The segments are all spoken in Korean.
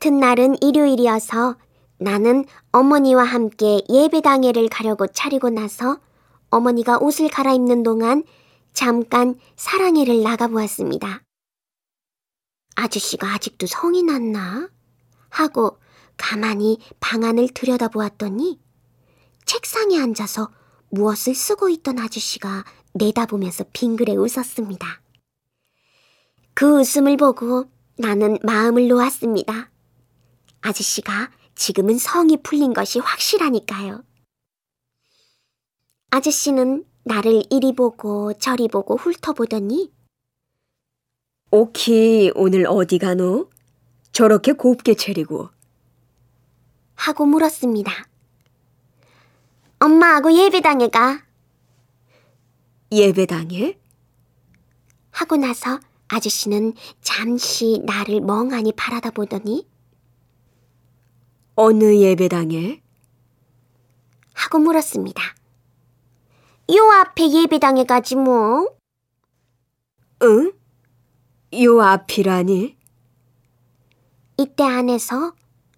같은 날은 일요일이어서 나는 어머니와 함께 예배당회를 가려고 차리고 나서 어머니가 옷을 갈아입는 동안 잠깐 사랑회를 나가보았습니다. 아저씨가 아직도 성이 났나? 하고 가만히 방 안을 들여다보았더니 책상에 앉아서 무엇을 쓰고 있던 아저씨가 내다보면서 빙그레 웃었습니다. 그 웃음을 보고 나는 마음을 놓았습니다. 아저씨가 지금은 성이 풀린 것이 확실하니까요. 아저씨는 나를 이리 보고 저리 보고 훑어보더니 오키, 오늘 어디 가노? 저렇게 곱게 차리고. 하고 물었습니다. 엄마하고 예배당에 가. 예배당에? 하고 나서 아저씨는 잠시 나를 멍하니 바라다 보더니 어느 예배당에? 하고 물었습니다. 요 앞에 예배당에 가지 뭐. 응? 요 앞이라니? 이때 안에서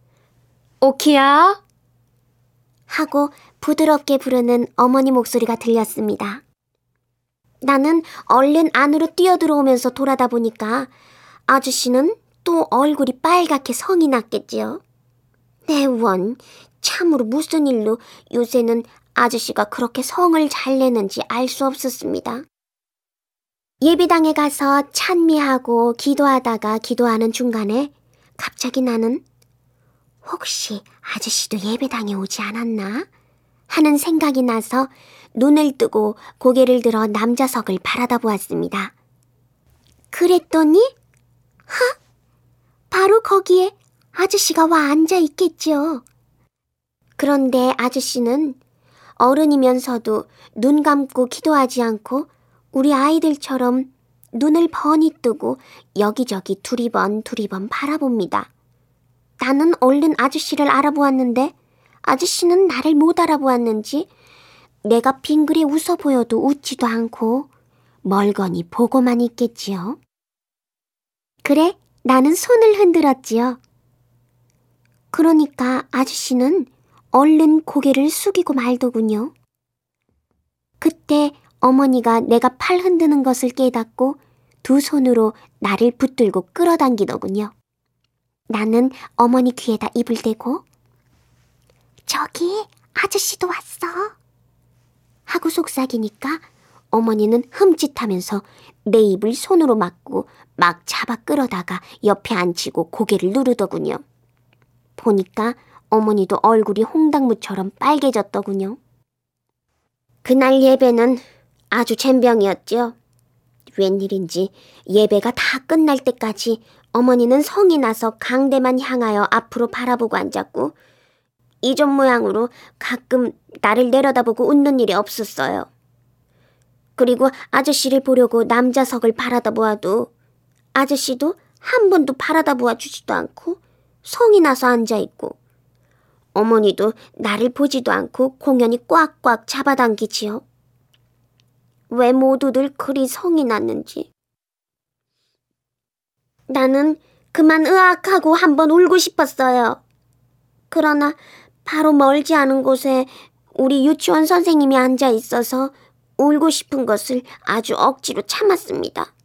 오키야? 하고 부드럽게 부르는 어머니 목소리가 들렸습니다. 나는 얼른 안으로 뛰어들어오면서 돌아다 보니까 아저씨는 또 얼굴이 빨갛게 성이 났겠지요. 내 원, 참으로 무슨 일로 요새는 아저씨가 그렇게 성을 잘 내는지 알 수 없었습니다. 예배당에 가서 찬미하고 기도하다가 기도하는 중간에 갑자기 나는 혹시 아저씨도 예배당에 오지 않았나? 하는 생각이 나서 눈을 뜨고 고개를 들어 남자석을 바라다 보았습니다. 그랬더니 바로 거기에 아저씨가 와 앉아 있겠지요. 그런데 아저씨는 어른이면서도 눈 감고 기도하지 않고 우리 아이들처럼 눈을 번히 뜨고 여기저기 두리번 바라봅니다. 나는 얼른 아저씨를 알아보았는데 아저씨는 나를 못 알아보았는지 내가 빙그레 웃어 보여도 웃지도 않고 멀거니 보고만 있겠지요. 그래, 나는 손을 흔들었지요. 그러니까 아저씨는 얼른 고개를 숙이고 말더군요. 그때 어머니가 내가 팔 흔드는 것을 깨닫고 두 손으로 나를 붙들고 끌어당기더군요. 나는 어머니 귀에다 입을 대고 저기 아저씨도 왔어 하고 속삭이니까 어머니는 흠칫하면서 내 입을 손으로 막고 막 잡아 끌어다가 옆에 앉히고 고개를 누르더군요. 보니까 어머니도 얼굴이 홍당무처럼 빨개졌더군요. 그날 예배는 아주 젬병이었죠. 웬일인지 예배가 다 끝날 때까지 어머니는 성이 나서 강대만 향하여 앞으로 바라보고 앉았고 이전 모양으로 가끔 나를 내려다보고 웃는 일이 없었어요. 그리고 아저씨를 보려고 남자석을 바라다 보아도 아저씨도 한 번도 바라다 보아주지도 않고 성이 나서 앉아있고 어머니도 나를 보지도 않고 공연히 꽉꽉 잡아당기지요. 왜 모두들 그리 성이 났는지. 나는 그만 으악하고 한번 울고 싶었어요. 그러나 바로 멀지 않은 곳에 우리 유치원 선생님이 앉아 있어서 울고 싶은 것을 아주 억지로 참았습니다.